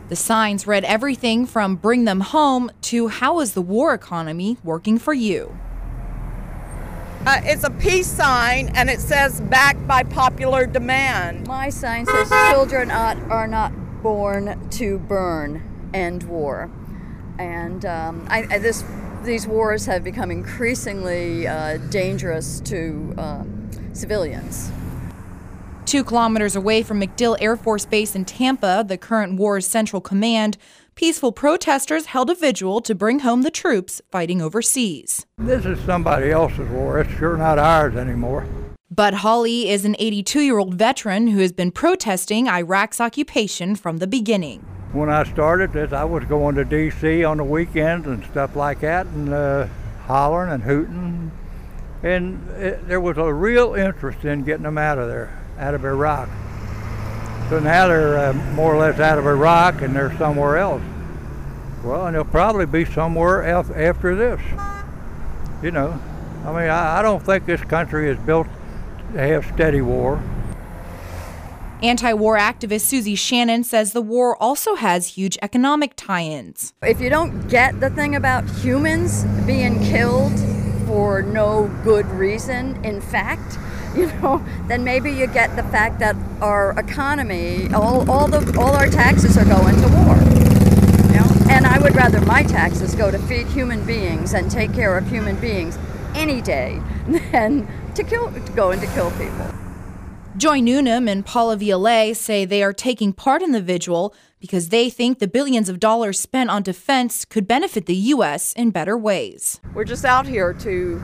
The signs read everything from "Bring them home" to "How is the war economy working for you?" It's a peace sign, and it says "Backed by popular demand." My sign says "Children are not born to burn. End war." And these wars have become increasingly dangerous to civilians. 2 kilometers away from MacDill Air Force Base in Tampa, the current war's central command, peaceful protesters held a vigil to bring home the troops fighting overseas. This is somebody else's war. It's sure not ours anymore. Bud Hawley is an 82-year-old veteran who has been protesting Iraq's occupation from the beginning. When I started this, I was going to D.C. on the weekends and stuff like that, and hollering and hooting. And there was a real interest in getting them out of there, out of Iraq. So now they're more or less out of Iraq and they're somewhere else. Well, and they'll probably be somewhere else after this. You know, I mean, I don't think this country is built to have steady war. Anti-war activist Susie Shannon says the war also has huge economic tie-ins. If you don't get the thing about humans being killed for no good reason, in fact, then maybe you get the fact that our economy, all our taxes are going to war. And I would rather my taxes go to feed human beings and take care of human beings any day than to kill people. Joy Noonan and Paula Violet say they are taking part in the vigil because they think the billions of dollars spent on defense could benefit the U.S. in better ways. We're just out here to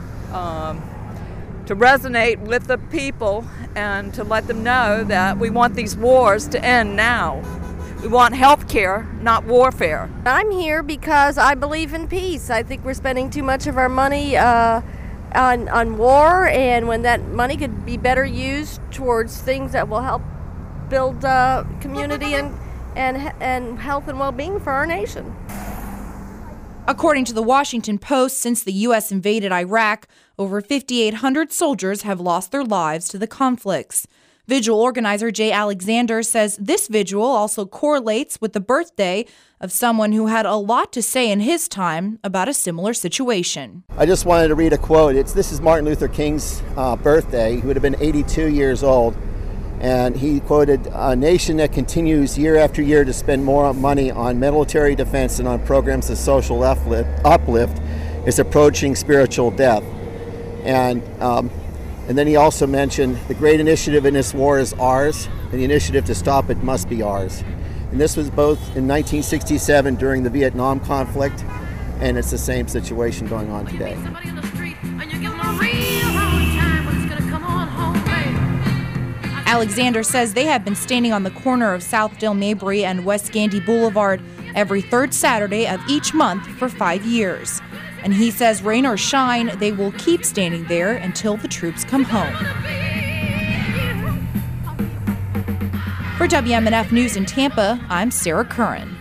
resonate with the people and to let them know that we want these wars to end now. We want health care, not warfare. I'm here because I believe in peace. I think we're spending too much of our money on war, and when that money could be better used towards things that will help build community and health and well-being for our nation. According to the Washington Post, since the U.S. invaded Iraq, over 5,800 soldiers have lost their lives to the conflicts. Vigil organizer Jay Alexander says this vigil also correlates with the birthday of someone who had a lot to say in his time about a similar situation. I just wanted to read a quote. This is Martin Luther King's birthday. He would have been 82 years old. And he quoted, "A nation that continues year after year to spend more money on military defense and on programs of social uplift is approaching spiritual death." And then he also mentioned, "The great initiative in this war is ours, and the initiative to stop it must be ours." And this was both in 1967 during the Vietnam conflict, and it's the same situation going on today. Alexander says they have been standing on the corner of South Dale Mabry and West Gandy Boulevard every third Saturday of each month for 5 years. And he says rain or shine, they will keep standing there until the troops come home. For WMNF News in Tampa, I'm Sarah Curran.